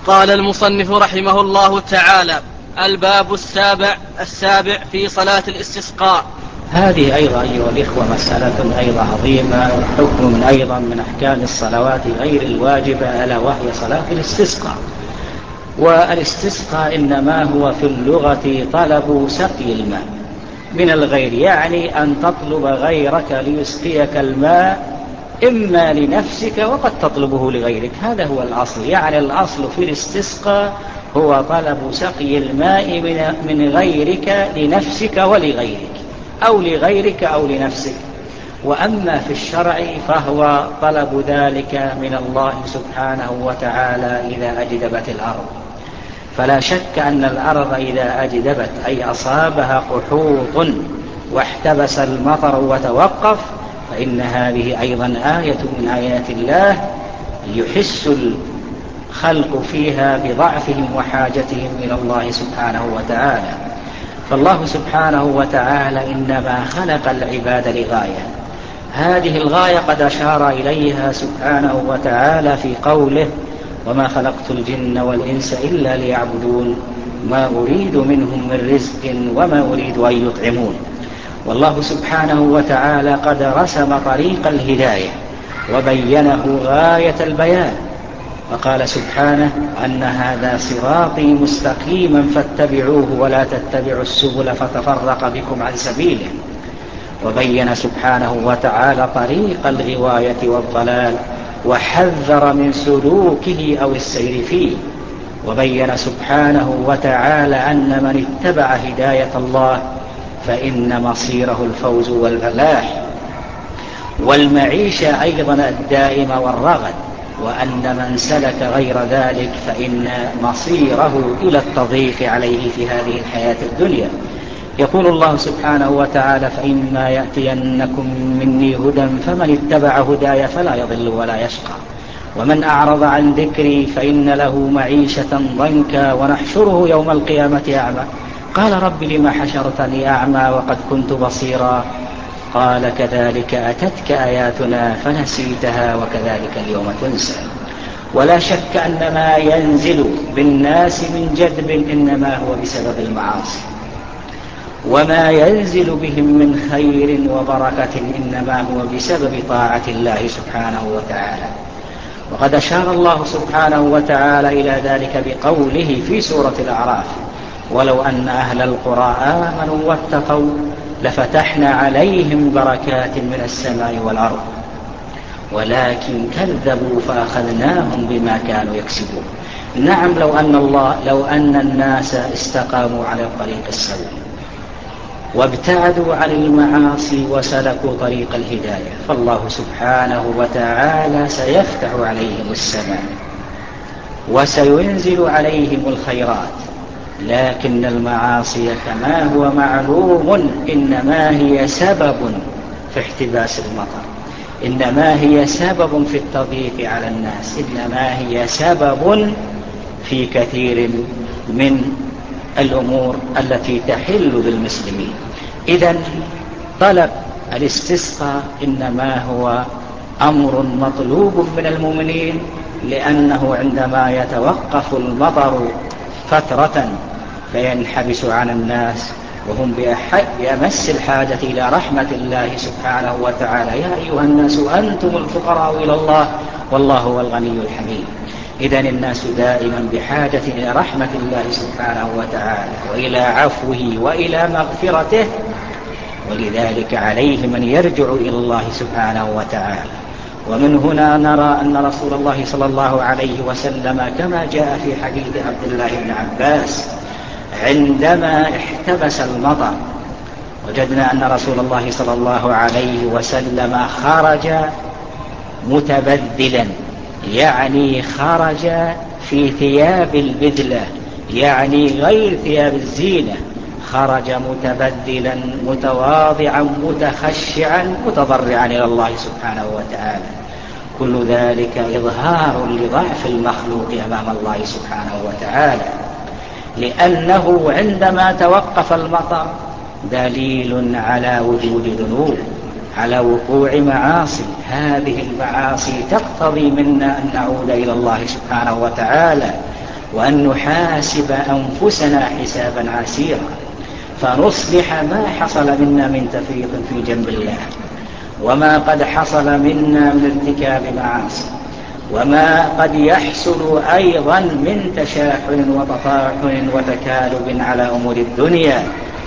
قال المصنف رحمه الله تعالى: الباب السابع في صلاة الاستسقاء. هذه أيضا أيها الإخوة مسألة أيضا عظيمة، حكم أيضا من أحكام الصلوات غير الواجبة، ألا وهي صلاة الاستسقاء. والاستسقاء إنما هو في اللغة طلب سقي الماء من الغير، يعني أن تطلب غيرك ليسقيك الماء، إما لنفسك وقد تطلبه لغيرك. هذا هو الأصل، يعني الأصل في الاستسقاء هو طلب سقي الماء من غيرك لنفسك ولغيرك، أو لغيرك أو لنفسك. وأما في الشرع فهو طلب ذلك من الله سبحانه وتعالى إذا أجدبت الأرض. فلا شك أن الأرض إذا أجدبت أي أصابها قحوط واحتبس المطر وتوقف، فإن هذه أيضا آية من آيات الله يحس الخلق فيها بضعفهم وحاجتهم إلى الله سبحانه وتعالى. فالله سبحانه وتعالى إنما خلق العباد لغاية، هذه الغاية قد أشار إليها سبحانه وتعالى في قوله: وما خلقت الجن والإنس إلا ليعبدون ما أريد منهم من رزق وما أريد أن يطعمون. والله سبحانه وتعالى قد رسم طريق الهداية وبينه غاية البيان، فقال سبحانه: أن هذا صراطي مستقيما فاتبعوه ولا تتبعوا السبل فتفرق بكم عن سبيله. وبين سبحانه وتعالى طريق الغواية والضلال وحذر من سلوكه أو السير فيه. وبين سبحانه وتعالى أن من اتبع هداية الله فإن مصيره الفوز والفلاح والمعيشة أيضا الدائمة والرغد، وأن من سلك غير ذلك فإن مصيره إلى التضييق عليه في هذه الحياة الدنيا. يقول الله سبحانه وتعالى: فإما يأتينكم مني هدى فمن اتبع هداي فلا يضل ولا يشقى ومن أعرض عن ذكري فإن له معيشة ضنكا ونحشره يوم القيامة أعمى قال رب لم حشرتني أعمى وقد كنت بصيرا قال كذلك أتتك آياتنا فنسيتها وكذلك اليوم تنسى. ولا شك أن ما ينزل بالناس من جدب إنما هو بسبب المعاصي، وما ينزل بهم من خير وبركة إنما هو بسبب طاعة الله سبحانه وتعالى. وقد أشار الله سبحانه وتعالى إلى ذلك بقوله في سورة الأعراف: ولو أن أهل القرى آمنوا واتقوا لفتحنا عليهم بركات من السماء والأرض ولكن كذبوا فأخذناهم بما كانوا يكسبون. نعم، لو أن الناس استقاموا على الطريق السوي وابتعدوا عن المعاصي وسلكوا طريق الهداية فالله سبحانه وتعالى سيفتح عليهم السماء وسينزل عليهم الخيرات. لكن المعاصي كما هو معلوم إنما هي سبب في احتباس المطر، إنما هي سبب في التضييق على الناس، إنما هي سبب في كثير من الأمور التي تحل بالمسلمين. إذن طلب الاستسقاء إنما هو أمر مطلوب من المؤمنين، لأنه عندما يتوقف المطر فترة فينحبس عن الناس وهم بأمس الحاجة إلى رحمة الله سبحانه وتعالى: يا أيها الناس أنتم الفقراء إلى الله والله هو الغني الحميد. إذن الناس دائما بحاجة إلى رحمة الله سبحانه وتعالى وإلى عفوه وإلى مغفرته، ولذلك عليه من يرجع إلى الله سبحانه وتعالى. ومن هنا نرى أن رسول الله صلى الله عليه وسلم كما جاء في حديث عبد الله بن عباس عندما احتبس المطر وجدنا أن رسول الله صلى الله عليه وسلم خرج متبذلا، يعني خرج في ثياب البذلة، يعني غير ثياب الزينة، خرج متبذلا متواضعا متخشعا متضرعا إلى الله سبحانه وتعالى. كل ذلك إظهار لضعف المخلوق أمام الله سبحانه وتعالى، لأنه عندما توقف المطر دليل على وجود ذنوب، على وقوع معاصي. هذه المعاصي تقتضي منا أن نعود إلى الله سبحانه وتعالى وأن نحاسب أنفسنا حسابا عسيرا، فنصلح ما حصل منا من تفريط في جنب الله، وما قد حصل منا من ارتكاب معاصي، وما قد يحصل أيضا من تشاحن وتطاحن وتكالب على أمور الدنيا،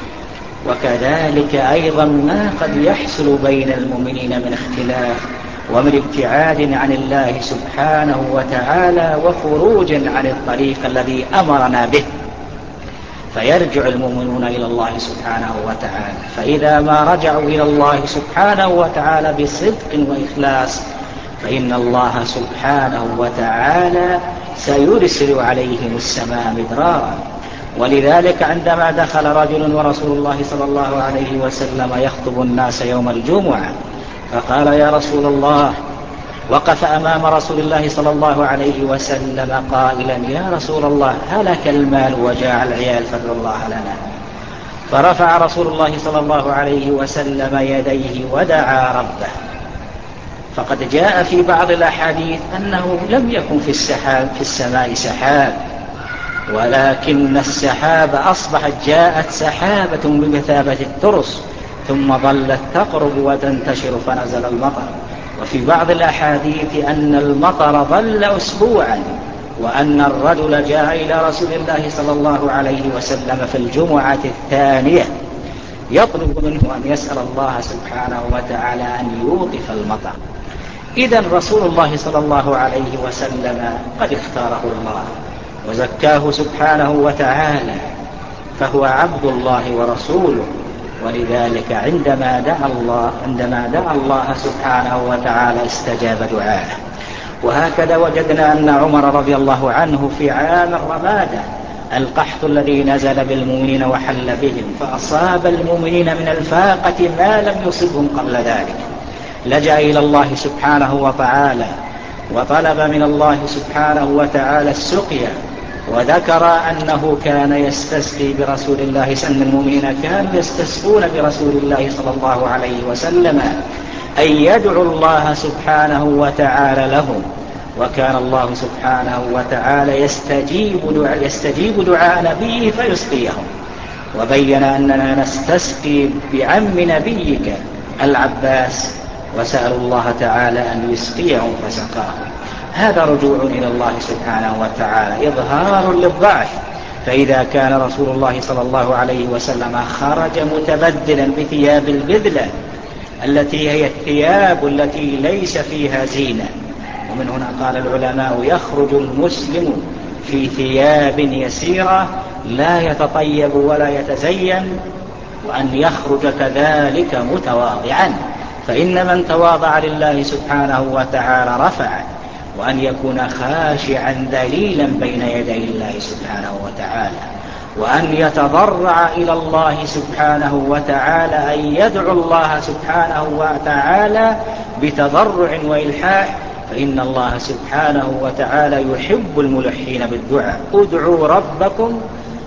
وكذلك أيضا ما قد يحصل بين المؤمنين من اختلاف ومن ابتعاد عن الله سبحانه وتعالى وخروج عن الطريق الذي أمرنا به، فيرجع المؤمنون إلى الله سبحانه وتعالى. فإذا ما رجعوا إلى الله سبحانه وتعالى بصدق وإخلاص فإن الله سبحانه وتعالى سيرسل عليهم السماء مدرارا. ولذلك عندما دخل رجل ورسول الله صلى الله عليه وسلم يخطب الناس يوم الجمعة فقال يا رسول الله، وقف أمام رسول الله صلى الله عليه وسلم قائلا يا رسول الله هلك المال وجاع العيال فادعوا الله لنا. فرفع رسول الله صلى الله عليه وسلم يديه ودعا ربه. فقد جاء في بعض الأحاديث أنه لم يكن في السماء سحاب، ولكن السحاب أصبحت جاءت سحابة بمثابة الترس ثم ظلت تقرب وتنتشر فنزل المطر. وفي بعض الأحاديث أن المطر ظل أسبوعا، وأن الرجل جاء إلى رسول الله صلى الله عليه وسلم في الجمعة الثانية يطلب منه أن يسأل الله سبحانه وتعالى أن يوقف المطر. إذن رسول الله صلى الله عليه وسلم قد اختاره الله وزكاه سبحانه وتعالى، فهو عبد الله ورسوله. ولذلك عندما دعا الله سبحانه وتعالى استجاب دعاءه. وهكذا وجدنا أن عمر رضي الله عنه في عام الرمادة القحط الذي نزل بالمؤمنين وحل بهم فأصاب المؤمنين من الفاقة ما لم يصبهم قبل ذلك، لجأ إلى الله سبحانه وتعالى وطلب من الله سبحانه وتعالى السقيا، وذكر أنه كان يستسقي برسول الله، أن المؤمنين كانوا يستسقون برسول الله صلى الله عليه وسلم أن يدعو الله سبحانه وتعالى لهم، وكان الله سبحانه وتعالى يستجيب دعاء نبيه فيسقيهم. وبين أننا نستسقي بعم نبيك العباس وسأل الله تعالى أن يسقيهم فسقاهم. هذا رجوع إلى الله سبحانه وتعالى، إظهار للضعف. فإذا كان رسول الله صلى الله عليه وسلم خرج متبدلا بثياب البذلة التي هي الثياب التي ليس فيها زينة، ومن هنا قال العلماء يخرج المسلم في ثياب يسيرة لا يتطيب ولا يتزين، وأن يخرج كذلك متواضعا، فإن من تواضع لله سبحانه وتعالى رفعه، وأن يكون خاشعا ذليلا بين يدي الله سبحانه وتعالى، وأن يتضرع إلى الله سبحانه وتعالى، أن يدعو الله سبحانه وتعالى بتضرع وإلحاح، فإن الله سبحانه وتعالى يحب الملحين بالدعاء. ادعوا ربكم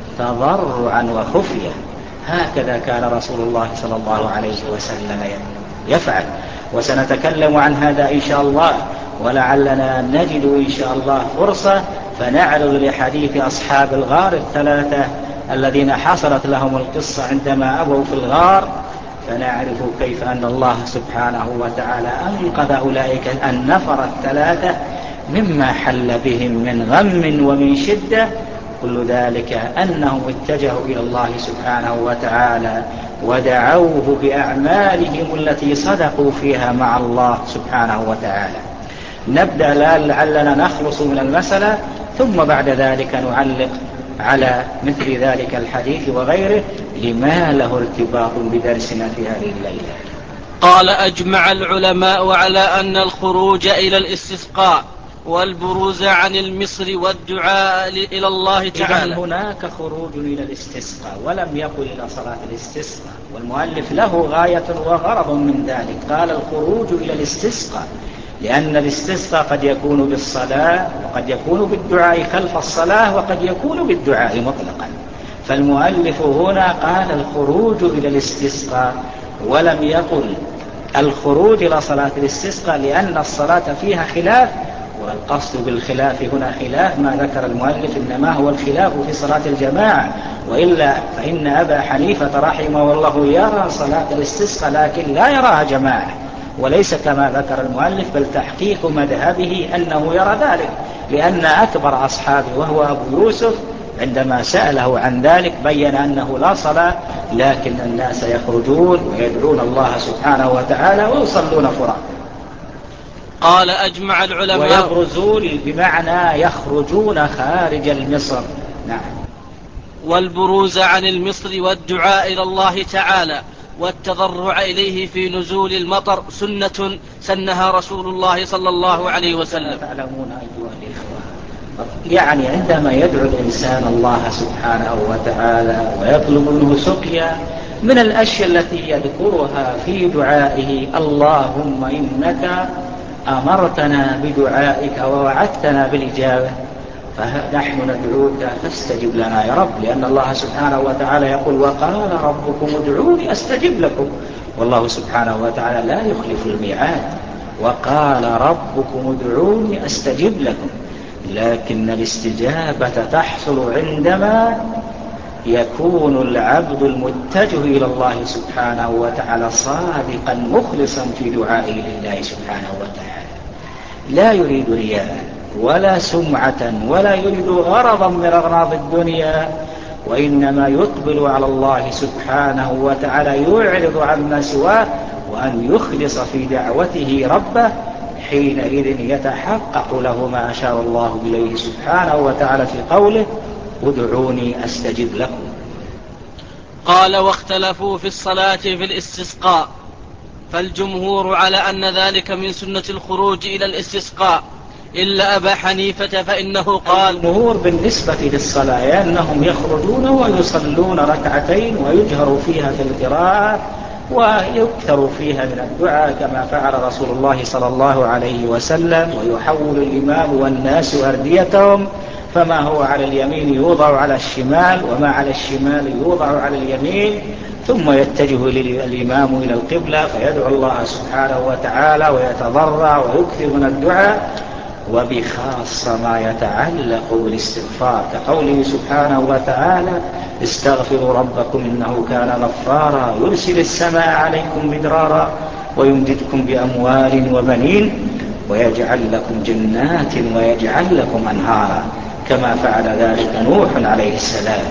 تضرعا وخفية. هكذا كان رسول الله صلى الله عليه وسلم يفعل، وسنتكلم عن هذا إن شاء الله، ولعلنا نجد إن شاء الله فرصة فنعرض لحديث أصحاب الغار الثلاثة الذين حصلت لهم القصة عندما أبوا في الغار، فنعرف كيف أن الله سبحانه وتعالى أنقذ أولئك النفر الثلاثة مما حل بهم من غم ومن شدة، كل ذلك أنهم اتجهوا إلى الله سبحانه وتعالى ودعوه بأعمالهم التي صدقوا فيها مع الله سبحانه وتعالى. نبدأ لعلنا نخلص من المسألة، ثم بعد ذلك نعلق على مثل ذلك الحديث وغيره لما له ارتباط بدرسنا في هذه الليلة. قال أجمع العلماء على أن الخروج إلى الاستسقاء والبروز عن المصر والدعاء إلى الله تعالى. إذن هناك خروج إلى الاستسقاء، ولم يقل إلى صلاة الاستسقاء، والمؤلف له غاية وغرض من ذلك، قال الخروج إلى الاستسقاء لأن الاستسقاء قد يكون بالصلاة، وقد يكون بالدعاء خلف الصلاة، وقد يكون بالدعاء مطلقا. فالمؤلف هنا قال الخروج إلى الاستسقاء، ولم يقل الخروج إلى صلاة الاستسقاء، لأن الصلاة فيها خلاف، والقصد بالخلاف هنا خلاف ما ذكر المؤلف، إنما هو الخلاف في صلاة الجماعة، وإلا فإن أبا حنيفة رحمه الله يرى صلاة الاستسقاء لكن لا يراها جماعة، وليس كما ذكر المؤلف، بل تحقيق مذهبه أنه يرى ذلك، لأن أكبر أصحابه وهو أبو يوسف عندما سأله عن ذلك بين أنه لا صلاة، لكن الناس يخرجون ويدعون الله سبحانه وتعالى ويصلون فرادى. قال أجمع العلماء. ويبرزون بمعنى يخرجون خارج المصر. نعم. والبروز عن المصر والدعاء إلى الله تعالى والتضرع إليه في نزول المطر سنة سنها رسول الله صلى الله عليه وسلم. تعلمون أيها الإخوة، يعني عندما يدعو الإنسان الله سبحانه وتعالى ويطلب منه سقيا، من الأشياء التي يذكرها في دعائه اللهم إنك أمرتنا بدعائك ووعدتنا بالإجابة، فنحن ندعوك فاستجب لنا يا رب، لأن الله سبحانه وتعالى يقول وقال ربكم ادعوني أستجب لكم، والله سبحانه وتعالى لا يخلف الميعاد، وقال ربكم ادعوني أستجب لكم. لكن الاستجابة تحصل عندما يكون العبد المتجه إلى الله سبحانه وتعالى صادقا مخلصا في دعائه لله سبحانه وتعالى، لا يريد رياء ولا سمعة ولا يريد غرضا من أغراض الدنيا، وإنما يقبل على الله سبحانه وتعالى يعرض عما سواه، وأن يخلص في دعوته ربه، حينئذ يتحقق له ما أشار الله إليه سبحانه وتعالى في قوله ادعوني أستجب لكم. قال واختلفوا في الصلاة في الاستسقاء، فالجمهور على أن ذلك من سنة الخروج إلى الاستسقاء، إلا أبا حنيفة فإنه قال الجمهور بالنسبة للصلاة أنهم يخرجون ويصلون ركعتين ويجهر فيها في القراءة ويكثر فيها من الدعاء كما فعل رسول الله صلى الله عليه وسلم، ويحول الإمام والناس أرديتهم، فما هو على اليمين يوضع على الشمال، وما على الشمال يوضع على اليمين، ثم يتجه الإمام إلى القبلة فيدعو الله سبحانه وتعالى ويتضرع ويكثر من الدعاء، وبخاصة ما يتعلق بالاستغفار كقوله سبحانه وتعالى استغفروا ربكم إنه كان غفارا يرسل السماء عليكم مدرارا ويمددكم بأموال وبنين ويجعل لكم جنات ويجعل لكم أنهارا كما فعل ذلك نوح عليه السلام.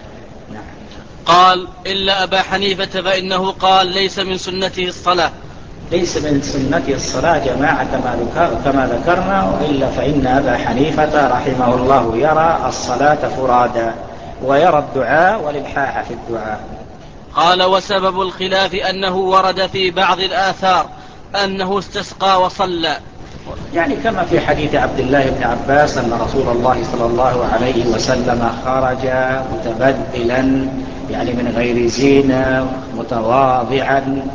قال إلا أبا حنيفة فإنه قال ليس من سنته الصلاة، ليس من سنته الصلاة جماعة كما ذكرنا، وإلا فإن أبا حنيفة رحمه الله يرى الصلاة فرادا ويرى الدعاء والإلحاح في الدعاء. قال وسبب الخلاف أنه ورد في بعض الآثار أنه استسقى وصلى، يعني كما في حديث عبد الله بن عباس أن رسول الله صلى الله عليه وسلم خرج متبذلا، يعني من غير زينة، متواضعا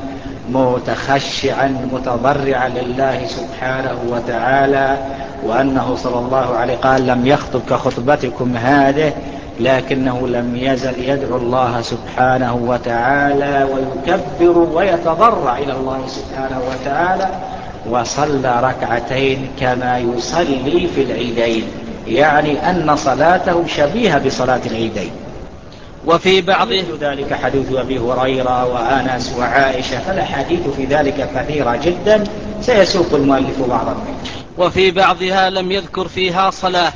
متخشعا متضرعا لله سبحانه وتعالى، وأنه صلى الله عليه قال لم يخطب كخطبتكم هذه، لكنه لم يزل يدعو الله سبحانه وتعالى ويكبر ويتضرع إلى الله سبحانه وتعالى، وصلى ركعتين كما يصلي في العيدين، يعني أن صلاته شبيهة بصلاة العيدين. وفي بعض ذلك حديث أبي هريرة وأنس وعائشة، فالحديث في ذلك كثيرة جدا سيسوق المؤلف بعضا منه. وفي بعضها لم يذكر فيها صلاة،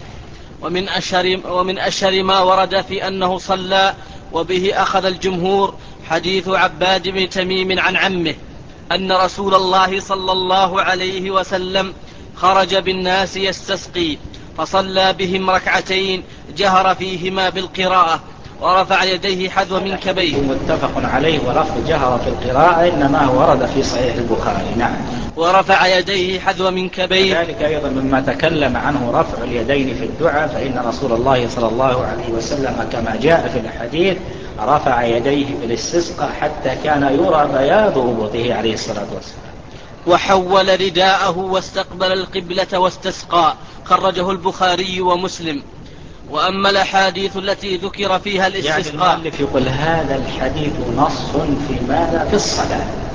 ومن أشهر ما ورد في أنه صلى وبه أخذ الجمهور حديث عباد بن تميم عن عمه أن رسول الله صلى الله عليه وسلم خرج بالناس يستسقي فصلى بهم ركعتين جهر فيهما بالقراءة ورفع يديه حذو منكبيه. متفق عليه، ولفظ جهر في القراءة إنما هو ورد في صحيح البخاري. نعم. ورفع يديه حذو منكبيه. ذلك أيضا مما تكلم عنه رفع اليدين في الدعاء، فإن رسول الله صلى الله عليه وسلم كما جاء في الحديث رفع يديه في الاستسقاء حتى كان يرى بياض ربطه عليه الصلاة والسلام. وحول رداءه واستقبل القبلة واستسقى، خرجه البخاري ومسلم. وأما الأحاديث التي ذكر فيها الاستسقاء، يعني المؤلف يقول هذا الحديث نص في ماذا؟ في الصلاة،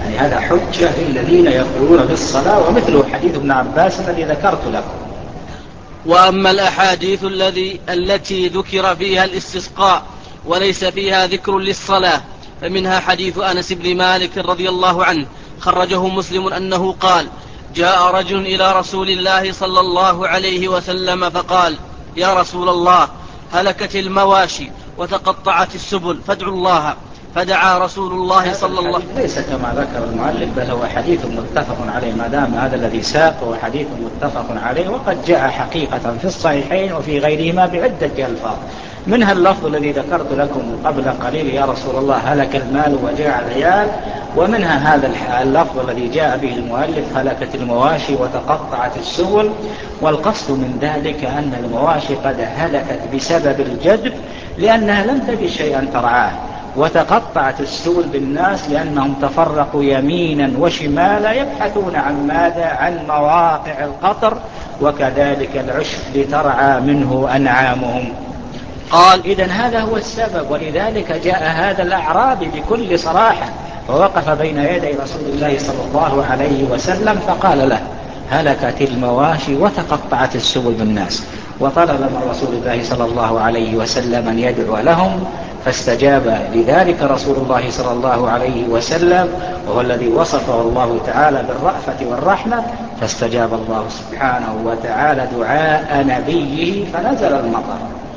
يعني هذا حجة للذين يقولون بالصلاة، ومثله حديث ابن عباس الذي ذكرت لكم. وأما الأحاديث التي ذكر فيها الاستسقاء وليس فيها ذكر للصلاة فمنها حديث أنس بن مالك رضي الله عنه خرجه مسلم أنه قال: جاء رجل إلى رسول الله صلى الله عليه وسلم فقال: يا رسول الله، هلكت المواشي وتقطعت السبل فادعوا الله. فدعا رسول الله صلى الله عليه وسلم. ليس كما ذكر المؤلف، بل هو حديث متفق عليه، ما دام هذا الذي ساق هو حديث متفق عليه، وقد جاء حقيقة في الصحيحين وفي غيرهما بعدة ألفاظ، منها اللفظ الذي ذكرت لكم قبل قليل: يا رسول الله هلك المال وجاع العيال، ومنها هذا اللفظ الذي جاء به المؤلف: هلكت المواشي وتقطعت السبل. والقصد من ذلك أن المواشي قد هلكت بسبب الجدب لأنها لم تجد شيئا ترعاه، وتقطعت السبل بالناس لأنهم تفرقوا يمينا وشمالا يبحثون عن ماذا؟ عن مواقع القطر، وكذلك العشب لترعى منه أنعامهم. قال: إذن هذا هو السبب، ولذلك جاء هذا الأعرابي بكل صراحة ووقف بين يدي رسول الله صلى الله عليه وسلم فقال له: هلكت المواشي وتقطعت السبل بالناس. وطلب من رسول الله صلى الله عليه وسلم أن يدعو لهم، فاستجاب لذلك رسول الله صلى الله عليه وسلم، وهو الذي وصفه الله تعالى بالرأفة والرحمة، فاستجاب الله سبحانه وتعالى دعاء نبيه فنزل المطر.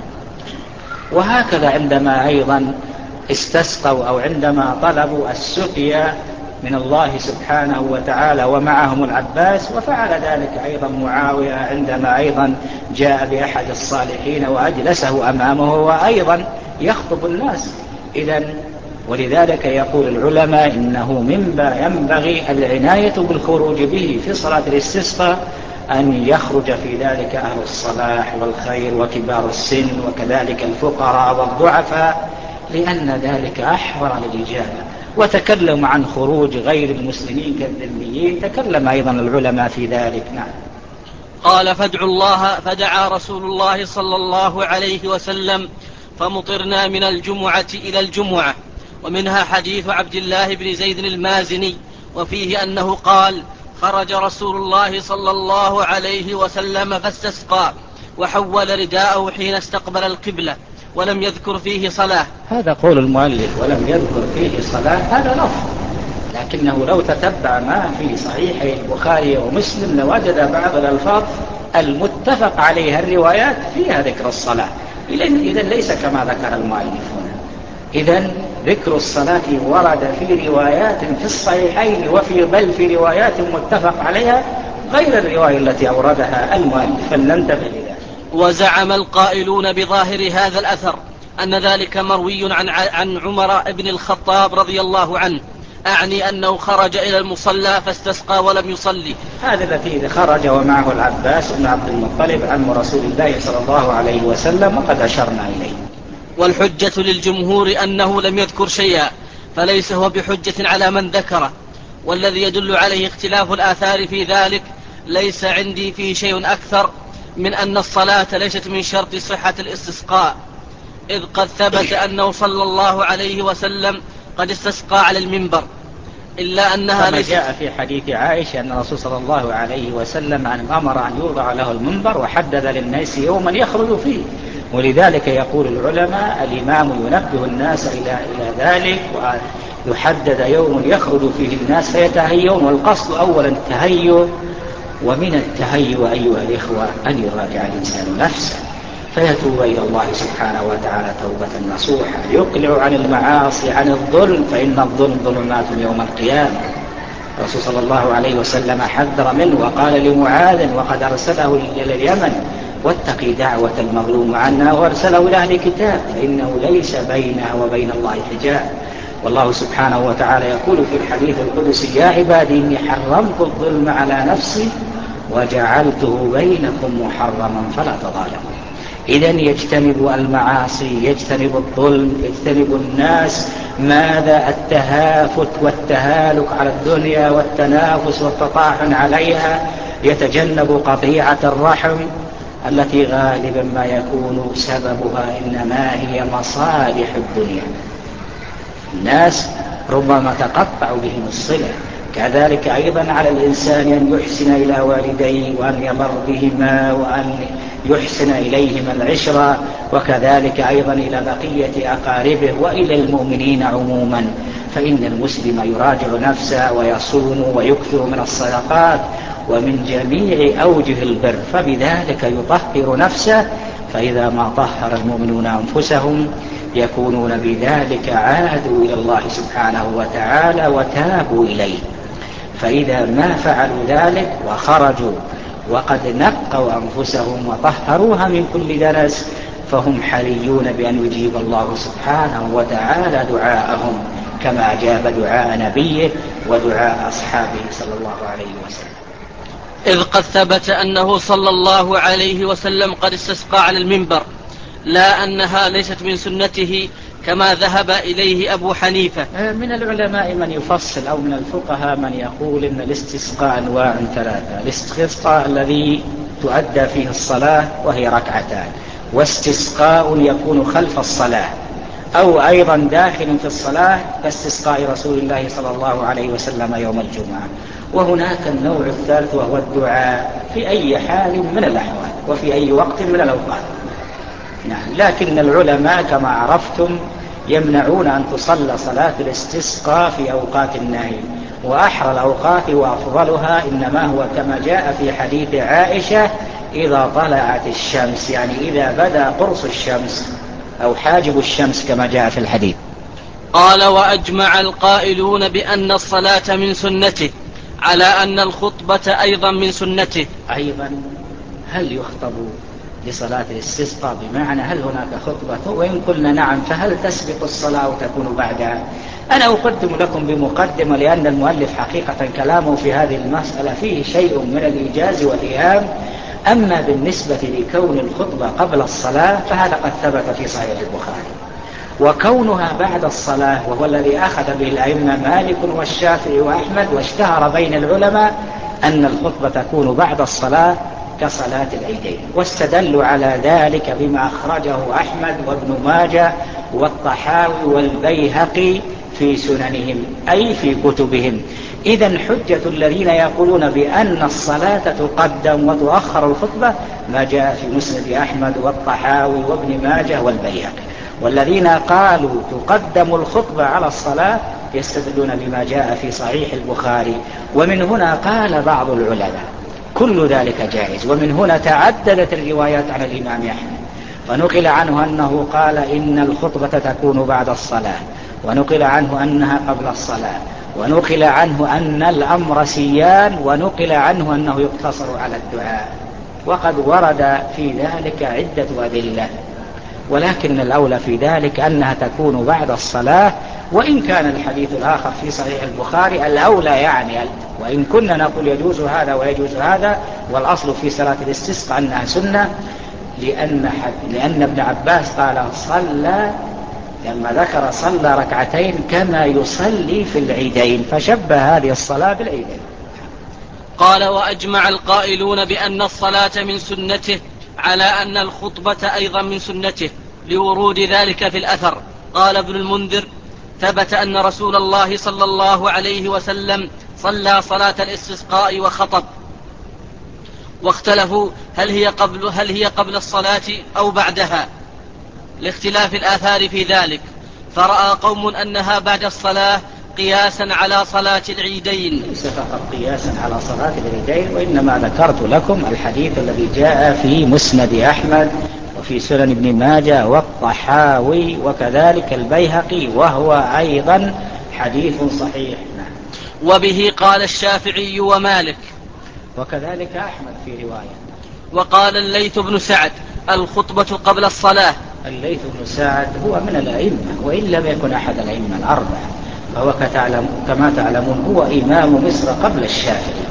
وهكذا عندما أيضا استسقوا أو عندما طلبوا السقيا من الله سبحانه وتعالى ومعهم العباس، وفعل ذلك أيضا معاوية عندما أيضا جاء بأحد الصالحين وأجلسه أمامه وأيضا يخطب الناس. إذن ولذلك يقول العلماء إنه مما ينبغي العناية بالخروج به في صلاة الاستسقاء أن يخرج في ذلك أهل الصلاح والخير وكبار السن وكذلك الفقراء والضعفاء، لأن ذلك أحضر للإجابة. وتكلم عن خروج غير المسلمين كالذميين، تكلم أيضا العلماء في ذلك. نعم. قال: فادعوا الله. فدعا رسول الله صلى الله عليه وسلم فمطرنا من الجمعة إلى الجمعة. ومنها حديث عبد الله بن زيد المازني وفيه أنه قال: خرج رسول الله صلى الله عليه وسلم فاستسقى وحول رداءه حين استقبل القبلة ولم يذكر فيه صلاة. هذا قول المؤلف ولم يذكر فيه صلاة، هذا لفظ، لكنه لو تتبع ما في صحيح البخاري ومسلم لوجد بعض الألفاظ المتفق عليها الروايات فيها ذكر الصلاة. إذن ليس كما ذكر المؤلف هنا. إذن ذكر الصلاة ورد في روايات في الصحيحين بل في روايات متفق عليها غير الرواية التي أوردها المؤلف، فلننتبه لذلك. وزعم القائلون بظاهر هذا الأثر أن ذلك مروي عن عمر بن الخطاب رضي الله عنه، أعني أنه خرج إلى المصلى فاستسقى ولم يصلي. هذا الذي خرج ومعه العباس بن عبد المطلب عم رسول الله صلى الله عليه وسلم، وقد أشرنا إليه. والحجة للجمهور أنه لم يذكر شيئا، فليس هو بحجة على من ذكره. والذي يدل عليه اختلاف الآثار في ذلك ليس عندي فيه شيء أكثر من أن الصلاة ليست من شرط صحة الاستسقاء، إذ قد ثبت أنه صلى الله عليه وسلم قد استسقى على المنبر، إلا أنها كما جاء في حديث عائشة أن الرسول صلى الله عليه وسلم أمر أن يوضع له المنبر وحدد للناس يوما يخرج فيه. ولذلك يقول العلماء الإمام ينبه الناس إلى ذلك، ويحدد يوم يخرج فيه الناس فيتهيئون. والقصد أولا التهيؤ، ومن التهيؤ أيها الإخوة أن يراجع الإنسان نفسه فيتوب إلى الله سبحانه وتعالى توبة نصوحة، يقلع عن المعاصي عن الظلم، فإن الظلم ظلمات يوم القيامة. الرسول صلى الله عليه وسلم حذر منه وقال لمعاذ وقد أرسله إلى اليمن: واتقي دعوة المظلوم عنها، وارسله إلى أهل الكتاب فإنه ليس بينها وبين الله حجاب. والله سبحانه وتعالى يقول في الحديث القدسي: يا عبادي إني حرمت الظلم على نفسي وجعلته بينكم محرما فلا تظالموا. إذن يجتنب المعاصي، يجتنب الظلم، يجتنب الناس ماذا؟ التهافت والتهالك على الدنيا والتنافس والتطاحن عليها، يتجنب قطيعة الرحم التي غالبا ما يكون سببها إنما هي مصالح الدنيا. الناس ربما تقطع بهم الصلة. كذلك أيضا على الإنسان أن يحسن إلى والديه وأن يبر بهما وأن يحسن إليهما العشرة، وكذلك أيضا إلى بقية أقاربه وإلى المؤمنين عموما. فإن المسلم يراجع نفسه ويصوم ويكثر من الصدقات ومن جميع أوجه البر، فبذلك يطهر نفسه. فإذا ما طهر المؤمنون أنفسهم يكونون بذلك عادوا إلى الله سبحانه وتعالى وتابوا إليه. فإذا ما فعلوا ذلك وخرجوا وقد نقوا أنفسهم وطهروها من كل دنس، فهم حريون بأن يجيب الله سبحانه وتعالى دعاءهم كما أجاب دعاء نبيه ودعاء أصحابه صلى الله عليه وسلم. إذ قد ثبت أنه صلى الله عليه وسلم قد استسقى على المنبر، لا أنها ليست من سنته كما ذهب إليه أبو حنيفة. من العلماء من يفصل أو من الفقهاء من يقول إن الاستسقاء أنواع ثلاثة: الاستسقاء الذي تؤدى فيه الصلاة وهي ركعتان، واستسقاء يكون خلف الصلاة أو أيضا داخل في الصلاة كاستسقاء رسول الله صلى الله عليه وسلم يوم الجمعة. وهناك النوع الثالث وهو الدعاء في أي حال من الأحوال وفي أي وقت من الأوقات. لكن العلماء كما عرفتم يمنعون أن تصلى صلاة الاستسقاء في أوقات النهي، وأحرى الأوقات وأفضلها إنما هو كما جاء في حديث عائشة: إذا طلعت الشمس، يعني إذا بدا قرص الشمس أو حاجب الشمس كما جاء في الحديث. قال: وأجمع القائلون بأن الصلاة من سنته على أن الخطبة أيضا من سنته. أيضا هل يخطب لصلاة الاستسقاء؟ بمعنى هل هناك خطبة؟ وإن قلنا نعم فهل تسبق الصلاة وتكون بعدها؟ أنا أقدم لكم بمقدمة لأن المؤلف حقيقة كلامه في هذه المسألة فيه شيء من الإيجاز والإيهام. أما بالنسبة لكون الخطبة قبل الصلاة فهذا قد ثبت في صحيح البخاري، وكونها بعد الصلاة وهو الذي أخذ به الأئمة مالك والشافعي وأحمد، واشتهر بين العلماء أن الخطبة تكون بعد الصلاة كصلاة العيدين، واستدلوا على ذلك بما أخرجه أحمد وابن ماجه والطحاوي والبيهقي في سننهم أي في كتبهم. إذن حجة الذين يقولون بأن الصلاة تقدم وتؤخر الخطبة ما جاء في مسند أحمد والطحاوي وابن ماجه والبيهقي، والذين قالوا تقدم الخطبة على الصلاة يستدلون بما جاء في صحيح البخاري. ومن هنا قال بعض العلماء كل ذلك جائز، ومن هنا تعددت الروايات عن الإمام أحمد، ونقل عنه أنه قال إن الخطبة تكون بعد الصلاة، ونقل عنه أنها قبل الصلاة، ونقل عنه أن الأمر سيان، ونقل عنه أنه يقتصر على الدعاء. وقد ورد في ذلك عدة أدلة، ولكن الأولى في ذلك أنها تكون بعد الصلاة. وإن كان الحديث الآخر في صحيح البخاري الأولى، يعني وإن كنا نقول يجوز هذا ويجوز هذا، والأصل في صلاة الاستسقاء أنها سنة، لأن ابن عباس قال صلى، لما ذكر صلى ركعتين كما يصلي في العيدين، فشبه هذه الصلاة بالعيدين. قال: وأجمع القائلون بأن الصلاة من سنته على أن الخطبة أيضا من سنته لورود ذلك في الأثر. قال ابن المنذر: ثبت أن رسول الله صلى الله عليه وسلم صلى صلاة الاستسقاء وخطب، واختلفوا هل هي قبل الصلاة أو بعدها لاختلاف الآثار في ذلك، فرأى قوم أنها بعد الصلاة قياسا على صلاة العيدين. ليس فقط قياسا على صلاة العيدين، وإنما ذكرت لكم الحديث الذي جاء في مسند أحمد وفي سنن ابن ماجه والطحاوي وكذلك البيهقي، وهو أيضا حديث صحيح. وبه قال الشافعي ومالك، وكذلك أحمد في رواية. وقال الليث بن سعد: الخطبة قبل الصلاة. الليث بن سعد هو من الأئمة، وإن لم يكن أحد الأئمة الأربعة، فهو كما تعلمون هو إمام مصر قبل الشافعي.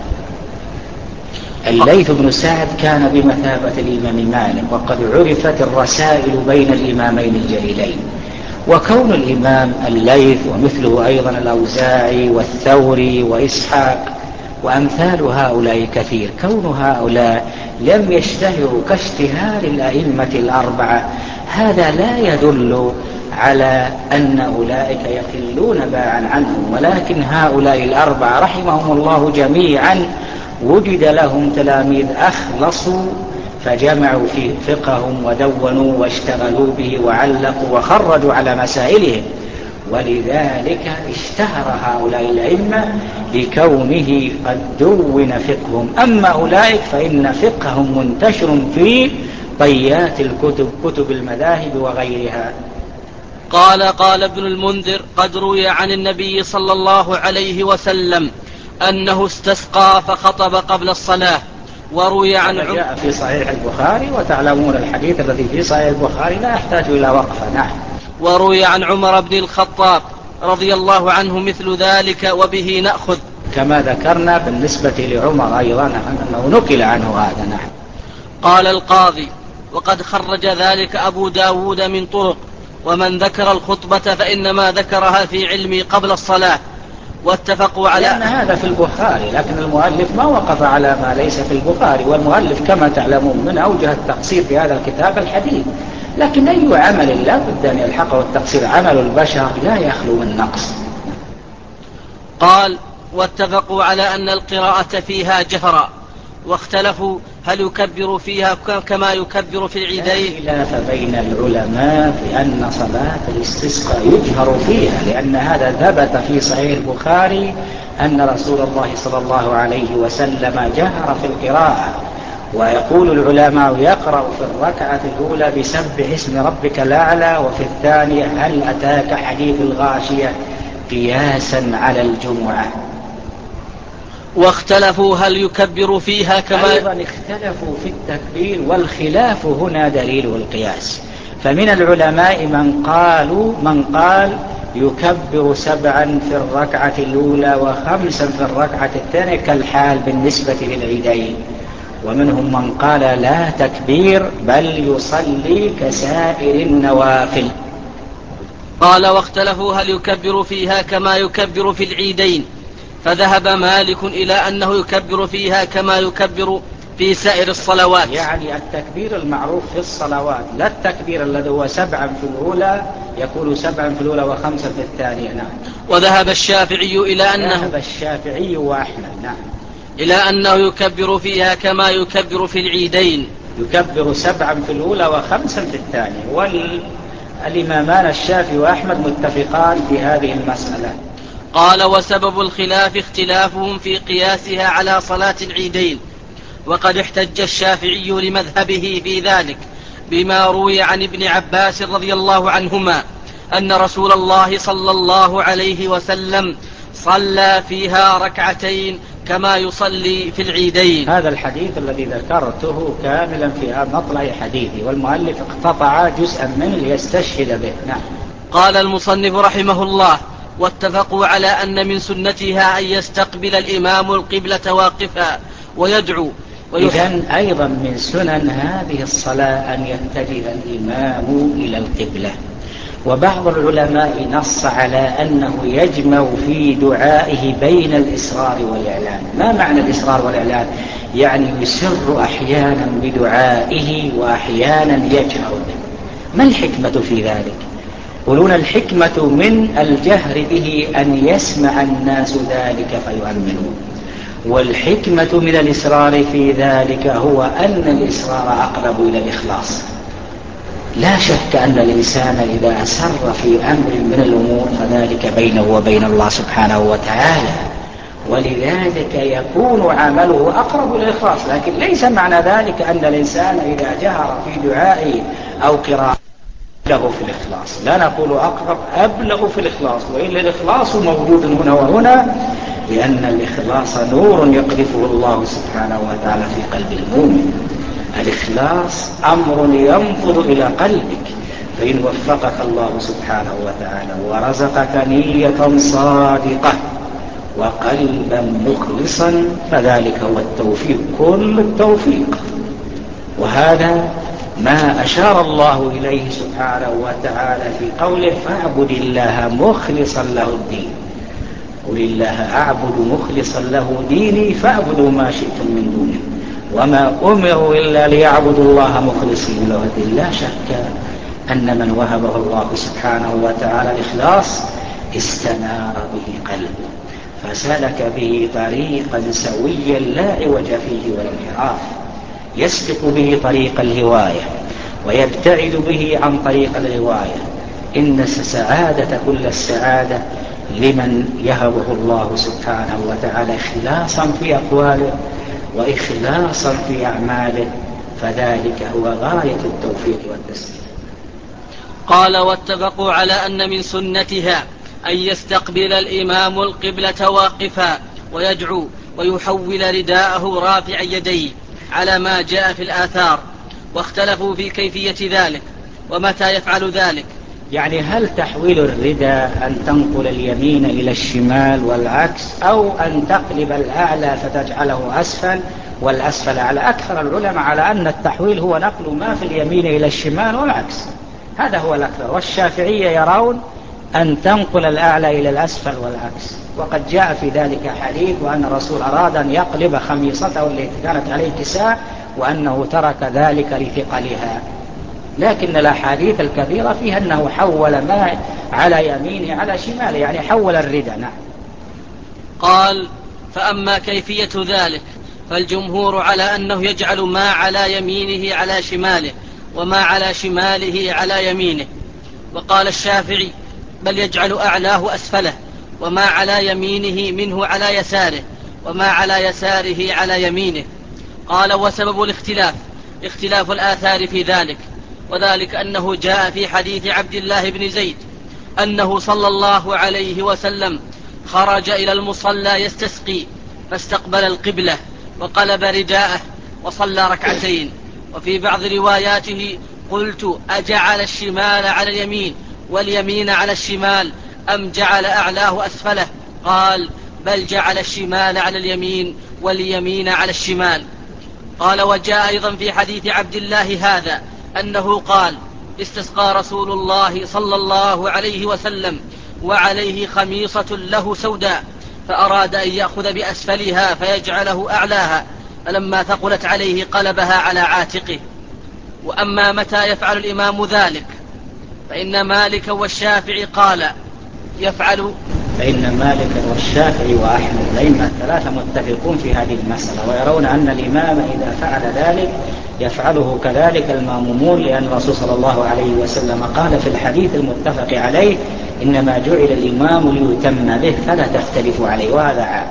الليث بن سعد كان بمثابة الإمام مالك، وقد عرفت الرسائل بين الإمامين الجليلين. وكون الإمام الليث ومثله أيضا الأوزاعي والثوري وإسحاق وأمثال هؤلاء كثير. كون هؤلاء لم يشتهروا كاشتهار الأئمة الأربعة هذا لا يدل على أن أولئك يقلون باعا عنهم، ولكن هؤلاء الأربعة رحمهم الله جميعا وجد لهم تلاميذ أخلصوا فجمعوا في فقههم ودونوا واشتغلوا به وعلقوا وخرجوا على مسائلهم، ولذلك اشتهر هؤلاء الأئمة لكونه قد دون فقههم. أما أولئك فإن فقههم منتشر في طيات الكتب، كتب المذاهب وغيرها. قال ابن المنذر: قد روي عن النبي صلى الله عليه وسلم أنه استسقى فخطب قبل الصلاة. وروي عن جاء في صحيح البخاري، وتعلمون الحديث الذي في صحيح البخاري لا يحتاج إلى وقفة. نعم. وروي عن عمر بن الخطاب رضي الله عنه مثل ذلك، وبه نأخذ. كما ذكرنا بالنسبة لعمر أيضا أنه نقل عنه هذا. نعم. قال القاضي: وقد خرج ذلك أبو داود من طرق، ومن ذكر الخطبة فإنما ذكرها في علمي قبل الصلاة. واتفقوا على لأن هذا في البخاري، لكن المؤلف ما وقف على ما ليس في البخاري، والمؤلف كما تعلمون من أوجه التقصير في هذا الكتاب الحديث. لكن أي عمل لا بد أن يلحقه التقصير، عمل البشر لا يخلو من نقص. قال: واتفقوا على أن القراءة فيها جهرا، واختلفوا هل يكبر فيها كما يكبر في العيدين. لا خلاف بين العلماء في أن صلاة الاستسقاء يجهر فيها، لأن هذا ثبت في صحيح البخاري أن رسول الله صلى الله عليه وسلم جهر في القراءة. ويقول العلماء يقرأ في الركعة الأولى بسبح اسم ربك الأعلى، وفي الثانية هل أتاك حديث الغاشية، قياسا على الجمعة. واختلفوا هل يكبر فيها كما أيضا اختلفوا في التكبير، والخلاف هنا دليله القياس. فمن العلماء من قال يكبر 7 في الركعة الأولى و5 في الركعة الثانية كالحال بالنسبة للعيدين، ومنهم من قال لا تكبير بل يصلي كسائر النوافل. قال: واختلفوا هل يكبر فيها كما يكبر في العيدين، فذهب مالك إلى أنه يكبر فيها كما يكبر في سائر الصلوات. يعني التكبير المعروف في الصلوات، لا التكبير الذي هو 7 في الأولى يقول 7 في الأولى و5 في الثانية. نعم. وذهب الشافعي وأحمد نعم إلى أنه يكبر فيها كما يكبر في العيدين، يكبر 7 في الأولى و5 في الثانية. والإمامان الشافعي وأحمد متفقان في هذه المسألة. قال: وسبب الخلاف اختلافهم في قياسها على صلاة العيدين. وقد احتج الشافعي لمذهبه في ذلك بما روي عن ابن عباس رضي الله عنهما أن رسول الله صلى الله عليه وسلم صلى فيها ركعتين كما يصلي في العيدين. هذا الحديث الذي ذكرته كاملا في مطلع حديثي، والمؤلف اقتطع جزءا منه ليستشهد به. نعم. قال المصنف رحمه الله: واتفقوا على أن من سنتها أن يستقبل الإمام القبلة واقفا ويدعو. إذن أيضا من سنن هذه الصلاة أن يتجه الإمام إلى القبلة. وبعض العلماء نص على أنه يجمع في دعائه بين الإسرار والإعلان. ما معنى الإسرار والإعلان؟ يعني يسر أحيانا بدعائه وأحيانا يجهر به. ما الحكمة في ذلك؟ يقولون الحكمة من الجهر به أن يسمع الناس ذلك فيؤمنون، والحكمة من الإسرار في ذلك هو أن الإسرار أقرب إلى الإخلاص. لا شك أن الإنسان إذا أسر في أمر من الأمور فذلك بينه وبين الله سبحانه وتعالى، ولذلك يكون عمله أقرب إلى الإخلاص. لكن ليس معنى ذلك أن الإنسان إذا جهر في دعائه أو قراءة أبلغ في الإخلاص. لا نقول أقرب، أبلغ في الإخلاص، وإلا الإخلاص موجود هنا وهنا، لأن الإخلاص نور يقذفه الله سبحانه وتعالى في قلب المؤمن. الإخلاص أمر ينفض إلى قلبك، فإن وفقك الله سبحانه وتعالى ورزقك نية صادقة وقلبا مخلصا فذلك هو التوفيق، كل التوفيق. وهذا ما أشار الله إليه سبحانه وتعالى في قوله: فاعبد الله مخلصا له الدين. قل الله أعبد مخلصا له ديني فاعبدوا ما شئتم من دونه وما أمروا إلا ليعبدوا الله مخلصين له الدين. لا شك أن من وهبه الله سبحانه وتعالى الإخلاص استنار به قلبه فسلك به طريقا سويا لا عوج فيه ولا انحراف، يسلك به طريق الهواية ويبتعد به عن طريق الغواية. إن السعادة كل السعادة لمن يهبه الله سبحانه وتعالى إخلاصا في أقواله وإخلاصا في أعماله، فذلك هو غاية التوفيق والتسليم. قال: واتفقوا على أن من سنتها أن يستقبل الإمام القبلة واقفا ويدعو ويحول رداءه رافعا يديه على ما جاء في الآثار، واختلفوا في كيفية ذلك ومتى يفعل ذلك. يعني هل تحويل الرداء أن تنقل اليمين إلى الشمال والعكس، أو أن تقلب الأعلى فتجعله أسفل والأسفل أعلى؟ أكثر العلماء على أن التحويل هو نقل ما في اليمين إلى الشمال والعكس، هذا هو الأكثر. والشافعية يرون أن تنقل الأعلى إلى الأسفل والعكس، وقد جاء في ذلك حديث وأن الرسول أراد أن يقلب خميصته التي كانت عليه كساء وأنه ترك ذلك لثقلها، لكن الأحاديث الكثيرة فيها أنه حول ما على يمينه على شماله، يعني حول الرداء. نعم. قال: فأما كيفية ذلك فالجمهور على أنه يجعل ما على يمينه على شماله وما على شماله على يمينه. وقال الشافعي: بل يجعل أعلاه أسفله وما على يمينه منه على يساره وما على يساره على يمينه. قال: وسبب الاختلاف اختلاف الآثار في ذلك، وذلك أنه جاء في حديث عبد الله بن زيد أنه صلى الله عليه وسلم خرج إلى المصلى يستسقي فاستقبل القبلة وقلب رداءه وصلى ركعتين. وفي بعض رواياته: قلت: أجعل الشمال على اليمين واليمين على الشمال أم جعل أعلاه أسفله؟ قال: بل جعل الشمال على اليمين واليمين على الشمال. قال: وجاء أيضا في حديث عبد الله هذا أنه قال: استسقى رسول الله صلى الله عليه وسلم وعليه خميصة له سوداء، فأراد أن يأخذ بأسفلها فيجعله أعلاها، فلما ثقلت عليه قلبها على عاتقه. وأما متى يفعل الإمام ذلك فإن مالك والشافعي قال: يفعل. فإن مالك والشافعي وأحمد الأئمة الثلاثة متفقون في هذه المسألة، ويرون أن الإمام إذا فعل ذلك يفعله كذلك المأمومون، لأن الرسول صلى الله عليه وسلم قال في الحديث المتفق عليه: إنما جعل الإمام ليتم به فلا تختلفوا عليه، وهذا عام.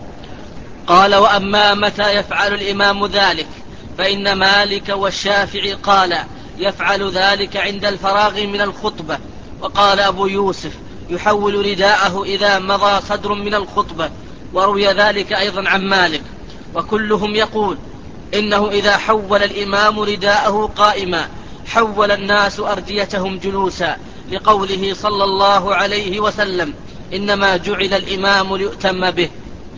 قال: وأما متى يفعل الإمام ذلك فإن مالك والشافعي قال: يفعل ذلك عند الفراغ من الخطبة. وقال أبو يوسف: يحول رداءه إذا مضى صدر من الخطبة، وروي ذلك أيضا عن مالك. وكلهم يقول إنه إذا حول الإمام رداءه قائما حول الناس أرديتهم جلوسا، لقوله صلى الله عليه وسلم: إنما جعل الإمام ليؤتم به،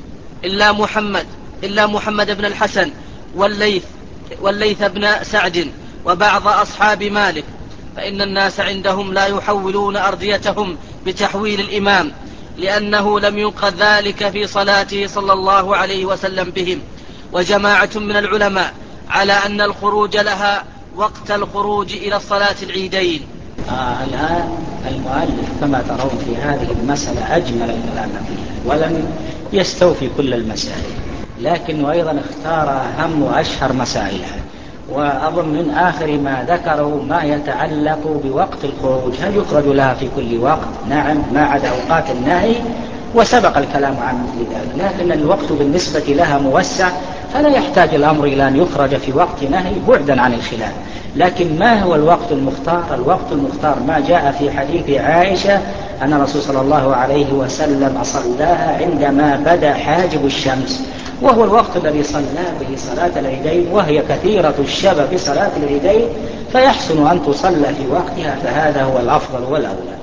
إلا محمد بن الحسن والليث بن سعد وبعض أصحاب مالك، فإن الناس عندهم لا يحولون أرديتهم بتحويل الإمام، لأنه لم ينقذ ذلك في صلاته صلى الله عليه وسلم بهم. وجماعة من العلماء على أن الخروج لها وقت الخروج إلى الصلاة العيدين. الآن المؤلف كما ترون في هذه المسألة أجمل الكلام فيها ولم يستوفي كل المسائل، لكن أيضا اختار أهم وأشهر مسائلها. وأظن من آخر ما ذكروا ما يتعلق بوقت الخروج، هل يخرج لها في كل وقت؟ نعم، ما عدا أوقات النهي، وسبق الكلام عن مثل ذلك، لكن الوقت بالنسبة لها موسع، فلا يحتاج الأمر إلى أن يخرج في وقت نهي بعدا عن الخلاف. لكن ما هو الوقت المختار؟ الوقت المختار ما جاء في حديث عائشة أن الرسول صلى الله عليه وسلم صلاها عندما بدا حاجب الشمس، وهو الوقت الذي صلى به صلاة العيدين، وهي كثيرة الشبه بصلاة العيدين، فيحسن أن تصلى في وقتها، فهذا هو الأفضل والأولى.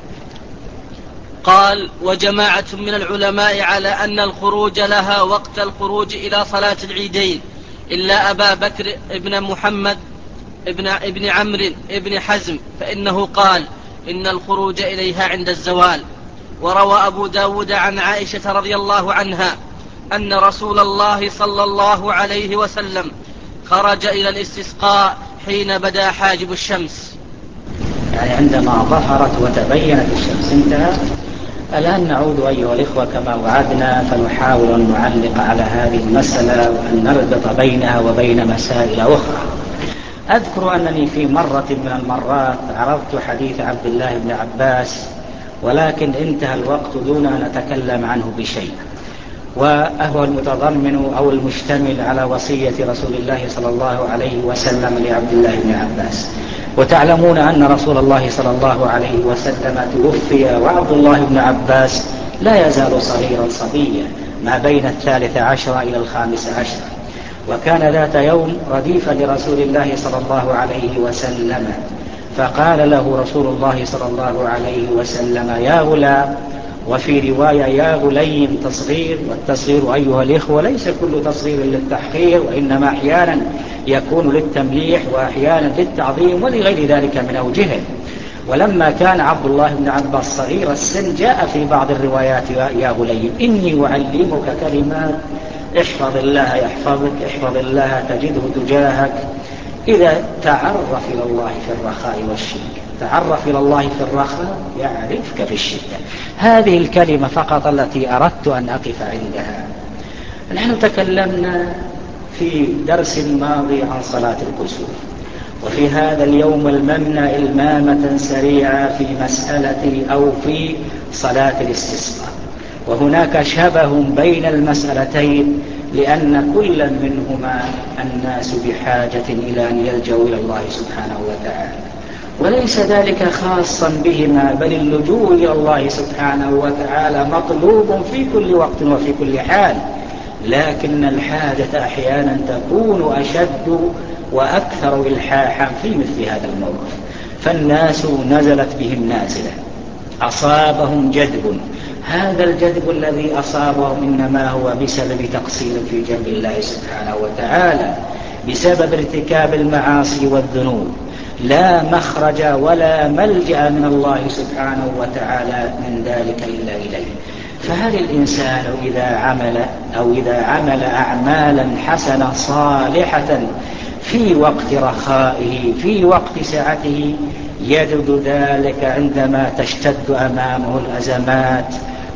قال: وجماعة من العلماء على أن الخروج لها وقت الخروج إلى صلاة العيدين، إلا أبا بكر ابن محمد ابن عمرو ابن حزم، فإنه قال: إن الخروج إليها عند الزوال. وروى أبو داود عن عائشة رضي الله عنها أن رسول الله صلى الله عليه وسلم خرج إلى الاستسقاء حين بدا حاجب الشمس، يعني عندما ظهرت وتبينت الشمس. انتهى. الآن نعود أيها الإخوة كما وعدنا، فنحاول أن نعلق على هذه المسألة وأن نربط بينها وبين مسائل أخرى. أذكر أنني في مرة من المرات عرضت حديث عبد الله بن عباس، ولكن انتهى الوقت دون أن أتكلم عنه بشيء، وهو المتضمن أو المشتمل على وصية رسول الله صلى الله عليه وسلم لعبد الله بن عباس. وتعلمون أن رسول الله صلى الله عليه وسلم توفي، وعبد الله بن عباس لا يزال صغيرا صبيا ما بين 13 إلى 15، وكان ذات يوم رديفا لرسول الله صلى الله عليه وسلم، فقال له رسول الله صلى الله عليه وسلم: يا غلام. وفي رواية يا غليم تصغير، والتصغير أيها الإخوة ليس كل تصغير للتحقير، وإنما أحيانا يكون للتمليح وأحيانا للتعظيم ولغير ذلك من أوجهه. ولما كان عبد الله بن عباس صغير السن جاء في بعض الروايات: يا غليم إني أعلمك كلمات، احفظ الله يحفظك، احفظ الله تجده تجاهك. إذا تعرف إلى الله في الرخاء والشدة، تعرف إلى الله في الرخاء يعرفك في الشدة. هذه الكلمة فقط التي أردت أن أقف عندها. نحن تكلمنا في درس ماضي عن صلاة الكسوف، وفي هذا اليوم الممنا إلمامة سريعة في مسألة أو في صلاة الاستسقاء، وهناك شبه بين المسألتين، لأن كل منهما الناس بحاجة إلى أن يلجأوا إلى الله سبحانه وتعالى، وليس ذلك خاصا بهما، بل اللجوء إلى الله سبحانه وتعالى مطلوب في كل وقت وفي كل حال، لكن الحاجة أحيانا تكون أشد وأكثر إلحاحا في مثل هذا الموقف. فالناس نزلت بهم نازلة، أصابهم جذب، هذا الجذب الذي أصابهم إنما هو بسبب تقصير في جنب الله سبحانه وتعالى، بسبب ارتكاب المعاصي والذنوب، لا مخرج ولا ملجأ من الله سبحانه وتعالى من ذلك إلا إليه. فهل الإنسان إذا عمل أعمالا حسنة صالحة في وقت رخائه في وقت سعته يجد ذلك عندما تشتد أمامه الأزمات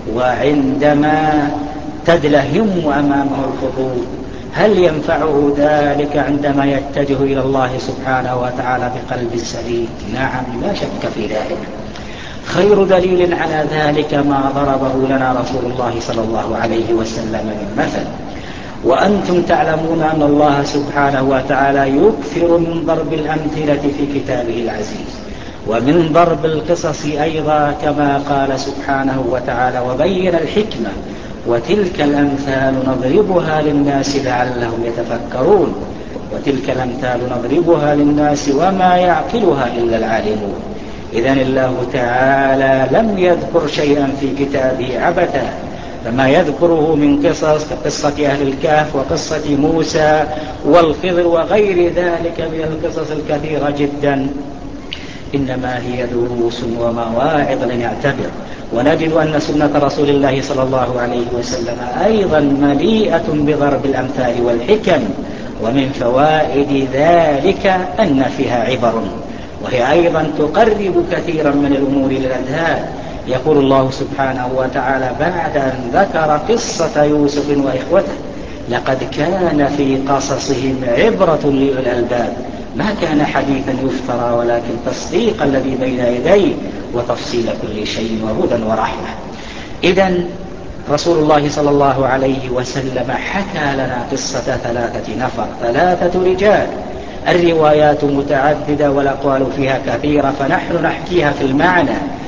وعندما تدلهم أمامه الخطوب؟ هل ينفعه ذلك عندما يتجه إلى الله سبحانه وتعالى بقلب سليم؟ نعم، لا شك في ذلك. خير دليل على ذلك ما ضربه لنا رسول الله صلى الله عليه وسلم من مثل. وأنتم تعلمون أن الله سبحانه وتعالى يكثر من ضرب الأمثلة في كتابه العزيز، ومن ضرب القصص أيضا، كما قال سبحانه وتعالى: وبين الحكمة وتلك الأمثال نضربها للناس لعلهم يتفكرون. وتلك الأمثال نضربها للناس وما يعقلها إلا العالمون. إذن الله تعالى لم يذكر شيئا في كتابه عبثا، فما يذكره من قصص كقصة أهل الكهف وقصة موسى والخضر وغير ذلك من القصص الكثيرة جدا إنما هي دروس ومواعظ لنعتبر. ونجد أن سنة رسول الله صلى الله عليه وسلم أيضا مليئة بضرب الأمثال والحكم، ومن فوائد ذلك أن فيها عبر، وهي أيضا تقرب كثيرا من الأمور للأذهان. يقول الله سبحانه وتعالى بعد أن ذكر قصة يوسف وإخوته: لقد كان في قصصهم عبرة لأولي الألباب، ما كان حديثا يفترى ولكن تصديق الذي بين يديه وتفصيل كل شيء وهدى ورحمة. إذن رسول الله صلى الله عليه وسلم حكى لنا قصة 3 نفر، 3 رجال. الروايات متعددة والأقوال فيها كثيرة، فنحن نحكيها في المعنى.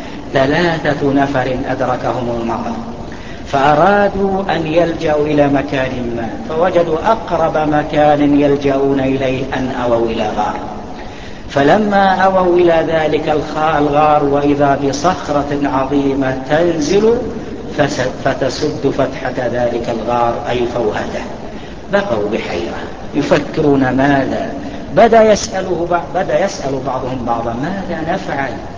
3 نفر أدركهم المطر، فأرادوا أن يلجأوا إلى مكان ما، فوجدوا أقرب مكان يلجأون إليه أن أووا إلى غار. فلما أووا إلى ذلك الغار وإذا بصخرة عظيمة تنزل فتسد فتحة ذلك الغار، أي فوهته. بقوا بحيرة يفكرون ماذا. بدأ يسأل بعضهم بعضا: ماذا نفعل؟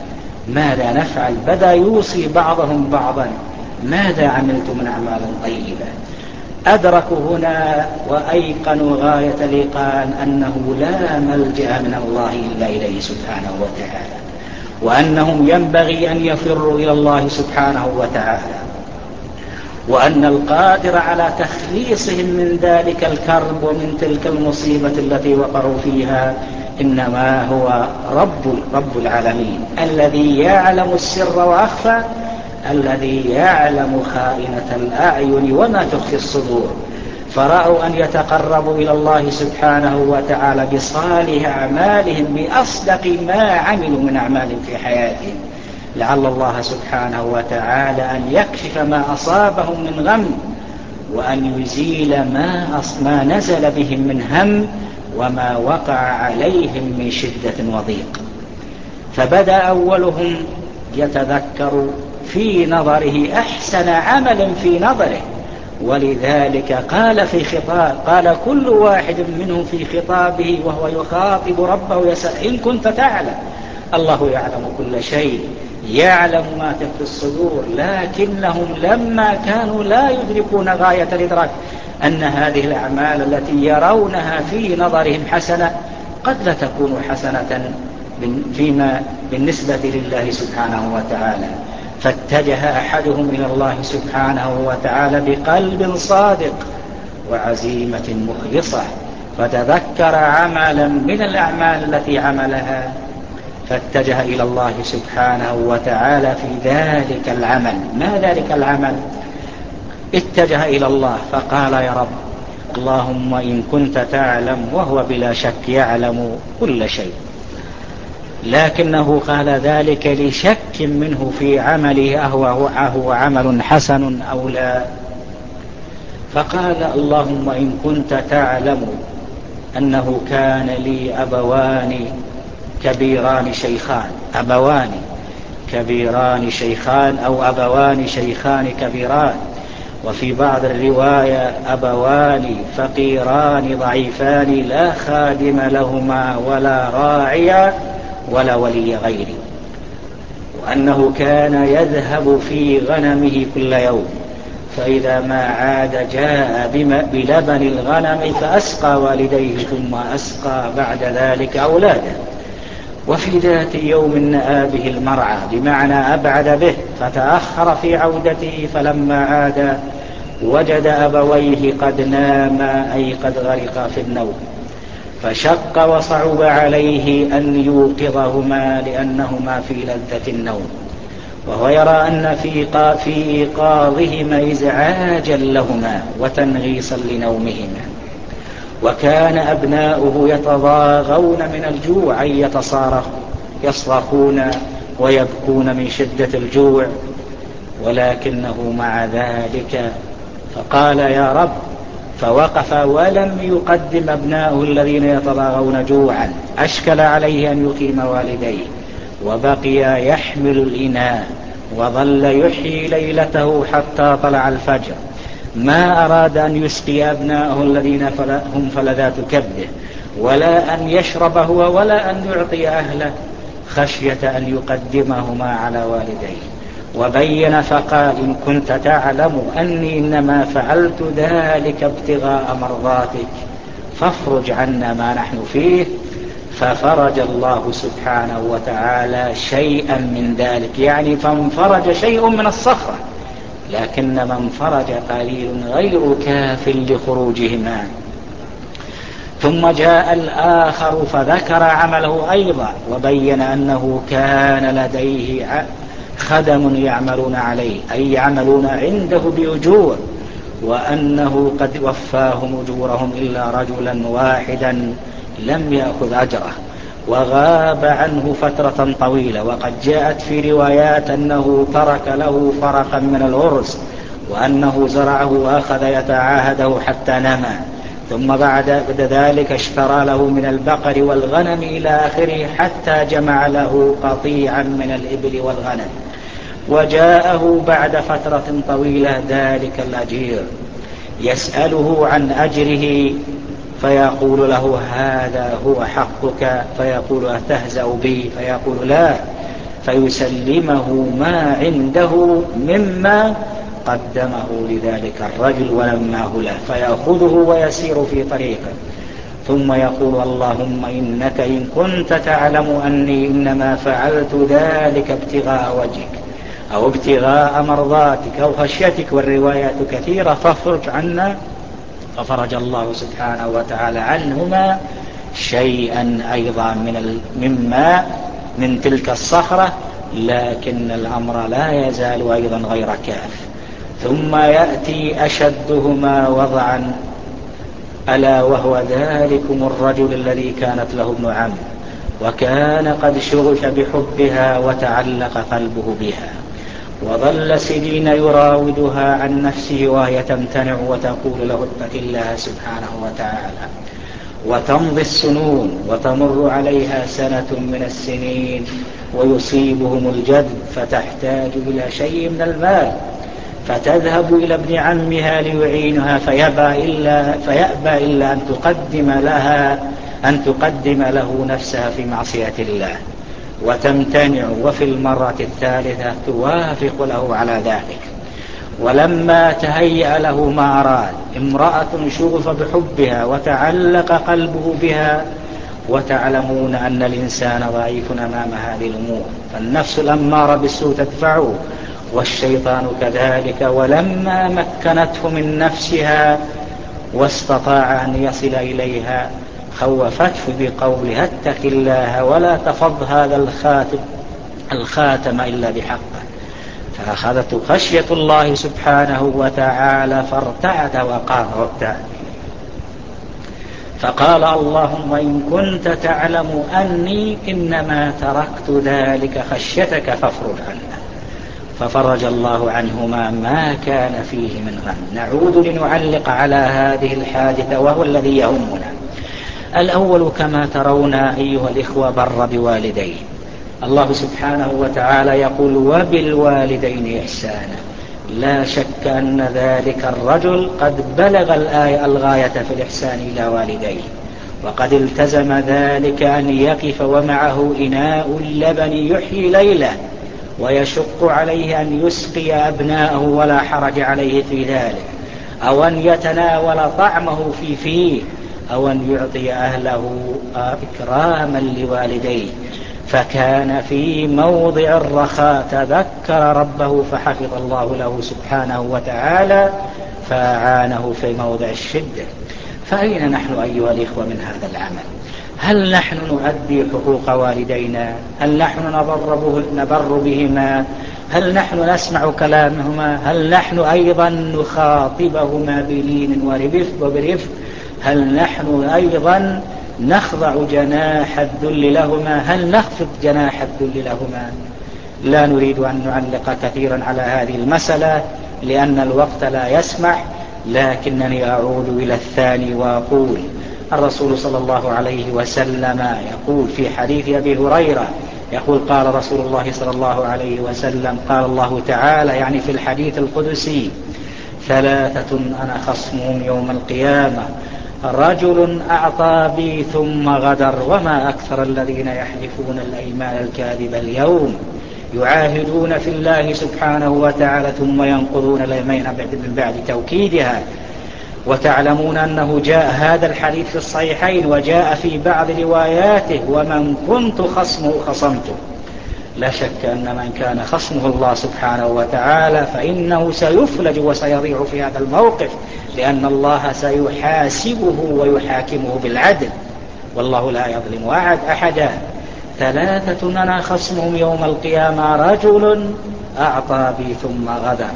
ماذا نفعل؟ بدأ يوصي بعضهم بعضا ماذا عملت من أعمال طيبة. أدركوا هنا وأيقنوا غاية الإيقان أنه لا ملجأ من الله إلا إليه سبحانه وتعالى، وأنهم ينبغي أن يفروا إلى الله سبحانه وتعالى، وأن القادر على تخليصهم من ذلك الكرب ومن تلك المصيبة التي وقعوا فيها إنما هو رب العالمين، الذي يعلم السر وأخفى، الذي يعلم خائنة الأعين وما تخفي الصدور. فرأوا أن يتقربوا إلى الله سبحانه وتعالى بصالح أعمالهم بأصدق ما عملوا من أعمال في حياتهم، لعل الله سبحانه وتعالى أن يكشف ما أصابهم من غم، وأن يزيل ما نزل بهم من هم، وما وقع عليهم من شدة وضيق. فبدأ أولهم يتذكر في نظره أحسن عمل في نظره، ولذلك قال كل واحد منهم في خطابه وهو يخاطب ربه يسأل إن كنت تعلم. الله يعلم كل شيء، يعلم ما تخفي الصدور، لكنهم لما كانوا لا يدركون غاية الإدراك أن هذه الأعمال التي يرونها في نظرهم حسنة قد لا تكون حسنة فيما بالنسبة لله سبحانه وتعالى. فاتجه أحدهم إلى الله سبحانه وتعالى بقلب صادق وعزيمة مخلصة، فتذكر عملا من الأعمال التي عملها، فاتجه إلى الله سبحانه وتعالى في ذلك العمل. ما ذلك العمل؟ اتجه إلى الله فقال يا رب اللهم إن كنت تعلم، وهو بلا شك يعلم كل شيء، لكنه قال ذلك لشك منه في عمله أهو عمل حسن أو لا. فقال اللهم إن كنت تعلم أنه كان لي أبوان كبيران شيخان أو أبوان شيخان كبيران، وفي بعض الرواية أبوان فقيران ضعيفان لا خادم لهما ولا راعي ولا ولي غيري، وأنه كان يذهب في غنمه كل يوم، فإذا ما عاد جاء بلبن الغنم فأسقى والديه ثم أسقى بعد ذلك أولاده. وفي ذات يوم نأى به المرعى، بمعنى أبعد به، فتأخر في عودته، فلما عاد وجد أبويه قد ناما أي قد غرقا في النوم، فشق وصعب عليه أن يوقظهما لأنهما في لذة النوم، وهو يرى أن في إيقاظهما إزعاجا لهما وتنغيصا لنومهما. وكان أبناؤه يتضاغون من الجوع أي يصرخون ويبكون من شدة الجوع، ولكنه مع ذلك فقال يا رب، فوقف ولم يقدم أبناؤه الذين يتضاغون جوعا، أشكل عليه أن يقيم والديه، وبقي يحمل الإناء وظل يحيي ليلته حتى طلع الفجر، ما أراد أن يسقي أبناءه الذين هم فلذات كبده، ولا أن يشرب هو ولا أن يعطي أهله، خشية أن يقدمهما على والديه. وبين فقال إن كنت تعلم أني إنما فعلت ذلك ابتغاء مرضاتك فافرج عنا ما نحن فيه. ففرج الله سبحانه وتعالى شيئا من ذلك، يعني فانفرج شيء من الصخرة، لكن من فرج قليل غير كاف لخروجهما. ثم جاء الآخر فذكر عمله أيضا، وبين أنه كان لديه خدم يعملون عليه أي يعملون عنده بأجور، وأنه قد وفاهم أجورهم إلا رجلا واحدا لم يأخذ أجره وغاب عنه فترة طويلة. وقد جاءت في روايات أنه ترك له فرقا من الغرس، وأنه زرعه وأخذ يتعاهده حتى نما، ثم بعد ذلك اشترى له من البقر والغنم إلى آخره حتى جمع له قطيعا من الإبل والغنم. وجاءه بعد فترة طويلة ذلك الأجير يسأله عن أجره، فيقول له هذا هو حقك، فيقول أتهزأ بي؟ فيقول لا، فيسلمه ما عنده مما قدمه لذلك الرجل ونماه له، فيأخذه ويسير في طريقه، ثم يقول اللهم إنك إن كنت تعلم أني إنما فعلت ذلك ابتغاء وجهك أو ابتغاء مرضاتك أو خشيتك، والروايات كثيرة، فافرج عنا. ففرج الله سبحانه وتعالى عنهما شيئا أيضا من تلك الصخرة، لكن الأمر لا يزال أيضا غير كاف. ثم يأتي أشدهما وضعا، ألا وهو ذلكم الرجل الذي كانت له ابن عم، وكان قد شغف بحبها وتعلق قلبه بها، وظل سنين يراودها عن نفسه وهي تمتنع وتقول له اتق الله سبحانه وتعالى. وتمضي السنون وتمر عليها سنة من السنين ويصيبهم الجد، فتحتاج إلى شيء من المال، فتذهب إلى ابن عمها ليعينها، فيأبى إلا أن تقدم له نفسها في معصية الله، وتمتنع، وفي المرة الثالثة توافق له على ذلك. ولما تهيأ له ما أراد، امرأة شغف بحبها وتعلق قلبه بها، وتعلمون أن الإنسان ضعيف أمام هذه الأمور، فالنفس الأمارة بالسوء تدفعه، والشيطان كذلك. ولما مكنته من نفسها واستطاع أن يصل إليها، خوفته بقولها اتق الله ولا تفض هذا الخاتم إلا بحقه، فأخذته خشية الله سبحانه وتعالى فارتعد وقام وابتعد، فقال اللهم إن كنت تعلم أني إنما تركت ذلك خشيتك فافرج عنه. ففرج الله عنهما ما كان فيه من غم. نعود لنعلق على هذه الحادثة وهو الذي يهمنا. الأول كما ترون أيها الإخوة بر بوالديه، الله سبحانه وتعالى يقول وبالوالدين إحسانا. لا شك أن ذلك الرجل قد بلغ الغاية في الإحسان إلى والديه، وقد التزم ذلك أن يقف ومعه إناء اللبن يحيي ليله، ويشق عليه أن يسقي أبناءه ولا حرج عليه في ذلك، أو أن يتناول طعمه في فيه، أو أن يعطي أهله إكراما لوالديه. فكان في موضع الرخاء تذكر ربه فحفظ الله له سبحانه وتعالى فأعانه في موضع الشدة. فأين نحن أيها الإخوة من هذا العمل؟ هل نحن نؤدي حقوق والدينا؟ هل نحن نبر بهما؟ هل نحن نسمع كلامهما؟ هل نحن أيضا نخاطبهما بلين وبرفق؟ هل نحن أيضا نخضع جناح الذل لهما؟ هل نخفض جناح الذل لهما؟ لا نريد أن نعلق كثيرا على هذه المسألة لأن الوقت لا يسمح، لكنني أعود إلى الثاني وأقول الرسول صلى الله عليه وسلم يقول في حديث أبي هريرة، يقول قال رسول الله صلى الله عليه وسلم قال الله تعالى يعني في الحديث القدسي ثلاثة أنا خصمهم يوم القيامة، رجل أعطى بي ثم غدر، وما أكثر الذين يحلفون الأيمان الكاذب اليوم، يعاهدون في الله سبحانه وتعالى ثم ينقضون اليمين من بعد توكيدها. وتعلمون أنه جاء هذا الحديث في الصحيحين، وجاء في بعض رواياته ومن كنت خصمه خصمته. لا شك أن من كان خصمه الله سبحانه وتعالى فإنه سيفلج وسيضيع في هذا الموقف، لأن الله سيحاسبه ويحاكمه بالعدل، والله لا يظلم أحدا. ثلاثة أنا خصمهم يوم القيامة، رجل أعطى بي ثم غدر،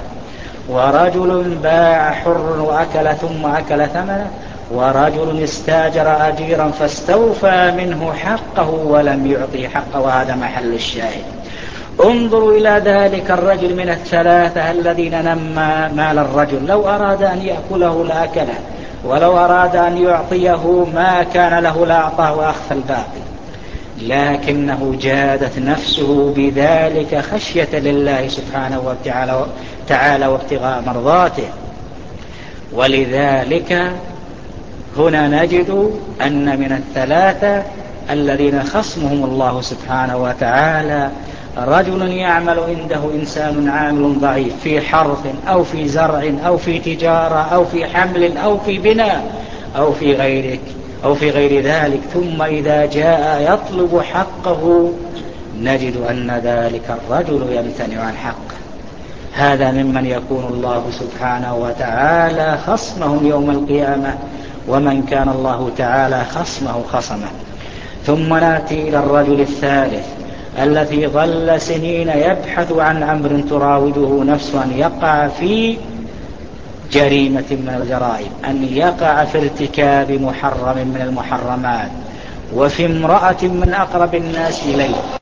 ورجل باع حر وأكل ثم أكل ثمنه، ورجل استاجر أجيرا فاستوفى منه حقه ولم يعطي حقه، وهذا محل الشاهد. انظروا إلى ذلك الرجل من الثلاثة الذين نمى مال الرجل، لو أراد أن يأكله لأكله، ولو أراد أن يعطيه ما كان له لأعطاه وأخذ الباقي، لكنه جادت نفسه بذلك خشية لله سبحانه وتعالى وابتغاء مرضاته. ولذلك هنا نجد أن من الثلاثة الذين خصمهم الله سبحانه وتعالى رجل يعمل عنده إنسان عامل ضعيف في حرث أو في زرع أو في تجارة أو في حمل أو في بناء أو في غير ذلك، ثم إذا جاء يطلب حقه نجد أن ذلك الرجل يمتنع عن حقه. هذا ممن يكون الله سبحانه وتعالى خصمهم يوم القيامة، ومن كان الله تعالى خصمه خصمه. ثم نأتي إلى الرجل الثالث الذي ظل سنين يبحث عن أمر تراوده نفسه أن يقع في جريمة من الجرائم، أن يقع في ارتكاب محرم من المحرمات، وفي امرأة من أقرب الناس إليه